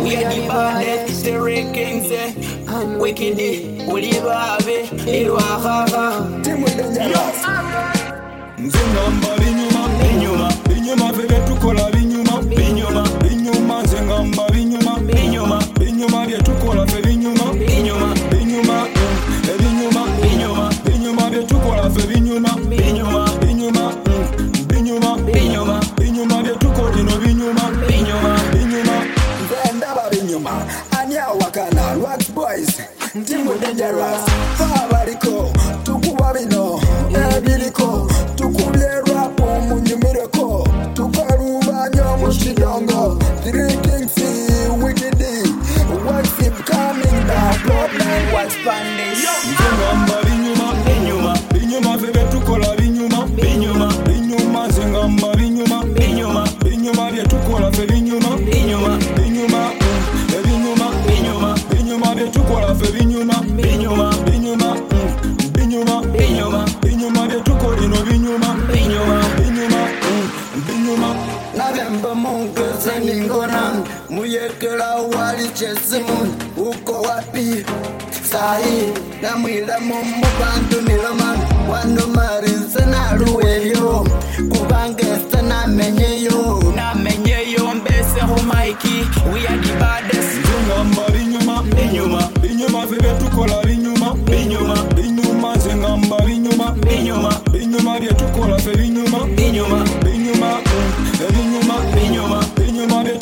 we are the baddest. The Kings say, wicked, we live Ilwaha. Nzengamba binyuma vele tukola binyuma nzengamba binyuma bye tukola fe binyuma bye tukola fe binyuma bye tukola no binyuma ndaba binyuma anya wakana Wax Boys Timu Dangerous Fabariko tukuba bino ebiliko tukubye rap munyimireko tukarubanya mushidongo Three Kings wicked Wax him coming down problem Wax Pandis Nzengamba binyuma vele tukola binyuma nzengamba binyuma bye tukola fe binyuma bye tukola fe binyuma bye tukola no binyuma Navemba mungu zeningona muyekela wali chesimu uko wapi sahi na mwila mumu bantu niloman wano marinse na ruwelyo kubangesta na menyeyo mbese homaiki we are the baddest. Nzengamba binyuma vele tukola binyuma nzengamba binyuma bye tukola fe binyuma bye